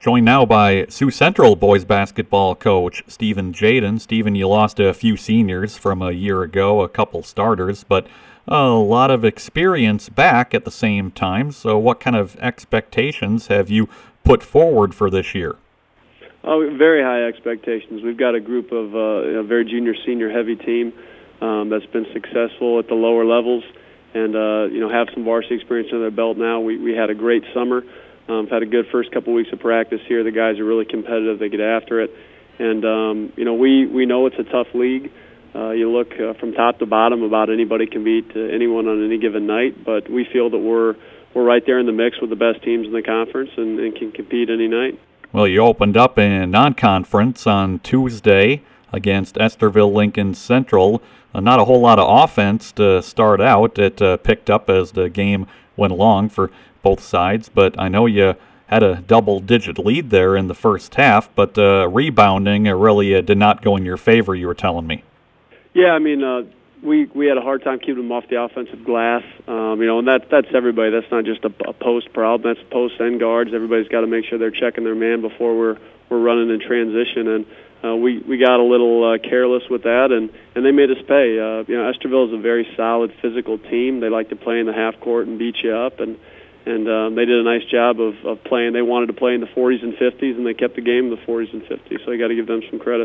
Joined now by Sioux Central boys basketball coach Stephen Jaden. Stephen, you lost a few seniors from a year ago, a couple starters, but a lot of experience back at the same time. So what kind of expectations have you put forward for this year? Oh, very high expectations. We've got a group of a very junior-senior heavy team that's been successful at the lower levels and have some varsity experience under their belt now. We had a great summer. Had a good first couple weeks of practice here. The guys are really competitive. They get after it. And, we know it's a tough league. You look from top to bottom, about anybody can beat anyone on any given night. But we feel that we're right there in the mix with the best teams in the conference and can compete any night. Well, you opened up in non-conference on Tuesday against Estherville Lincoln Central. Not a whole lot of offense to start out. It picked up as the game went along for both sides, but I know you had a double-digit lead there in the first half, but rebounding really did not go in your favor, you were telling me. Yeah, we had a hard time keeping them off the offensive glass, and that's everybody. That's not just a post problem. That's post and guards. Everybody's got to make sure they're checking their man before we're running in transition, and we got a little careless with that, and they made us pay. Estherville is a very solid physical team. They like to play in the half court and beat you up, and they did a nice job of playing. They wanted to play in the 40s and 50s, and they kept the game in the 40s and 50s, so you got to give them some credit.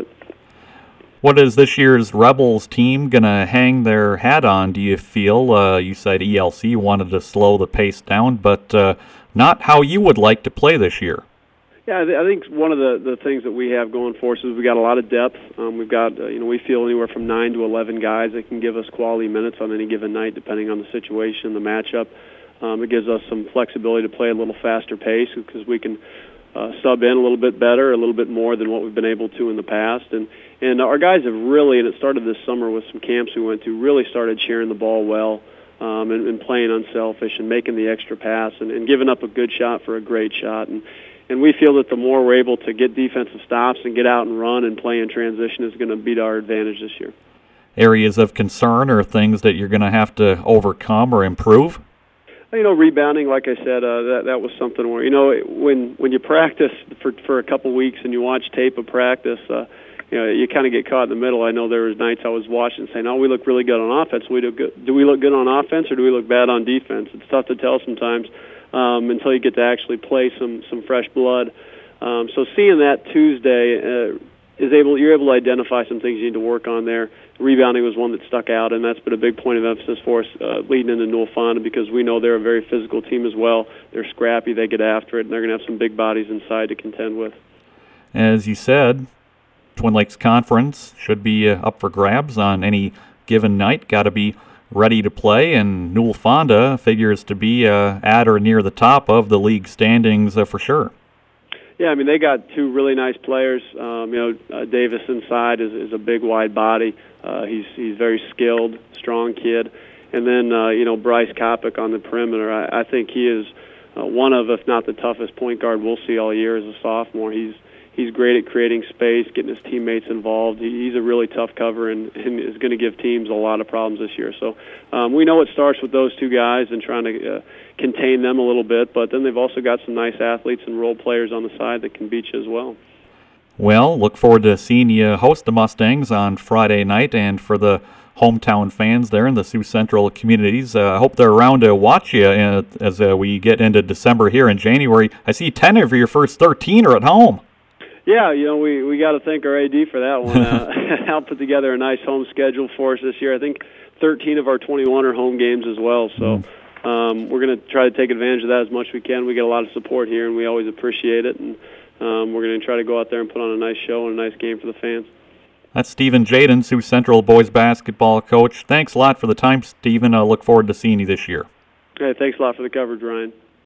What is this year's Rebels team going to hang their hat on, do you feel? You said ELC wanted to slow the pace down, but not how you would like to play this year. Yeah, I think one of the things that we have going for us is we've got a lot of depth. We've got, we feel anywhere from 9 to 11 guys that can give us quality minutes on any given night, depending on the situation, the matchup. It gives us some flexibility to play a little faster pace because we can sub in a little bit better, a little bit more than what we've been able to in the past. And our guys have really, and it started this summer with some camps we went to, really started sharing the ball well and playing unselfish and making the extra pass and giving up a good shot for a great shot. And we feel that the more we're able to get defensive stops and get out and run and play in transition is going to be to our advantage this year. Areas of concern or things that you're going to have to overcome or improve? Rebounding, like I said, that was something where, when you practice for a couple weeks and you watch tape of practice, you kind of get caught in the middle. I know there was nights I was watching saying, we look really good on offense. Do we look good on offense or do we look bad on defense? It's tough to tell sometimes until you get to actually play some fresh blood. So seeing that Tuesday, you're able to identify some things you need to work on there. Rebounding was one that stuck out, and that's been a big point of emphasis for us leading into Newell Fonda because we know they're a very physical team as well. They're scrappy, they get after it, and they're going to have some big bodies inside to contend with. As you said, Twin Lakes Conference should be up for grabs on any given night. Got to be ready to play, and Newell Fonda figures to be at or near the top of the league standings for sure. Yeah, they got two really nice players. Davis inside is a big, wide body. He's very skilled, strong kid. And then, Bryce Kopic on the perimeter. I think he is one of, if not the toughest point guard we'll see all year as a sophomore. He's great at creating space, getting his teammates involved. He's a really tough cover and is going to give teams a lot of problems this year. So we know it starts with those two guys and trying to contain them a little bit, but then they've also got some nice athletes and role players on the side that can beat you as well. Well, look forward to seeing you host the Mustangs on Friday night, and for the hometown fans there in the Sioux Central communities, I hope they're around to watch you as we get into December here in January. I see 10 of your first 13 are at home. Yeah, we got to thank our AD for that one. I'll put together a nice home schedule for us this year. I think 13 of our 21 are home games as well, so we're going to try to take advantage of that as much as we can. We get a lot of support here, and we always appreciate it, and we're going to try to go out there and put on a nice show and a nice game for the fans. That's Stephen Jaden, Sioux Central boys basketball coach. Thanks a lot for the time, Stephen. I look forward to seeing you this year. Hey, thanks a lot for the coverage, Ryan.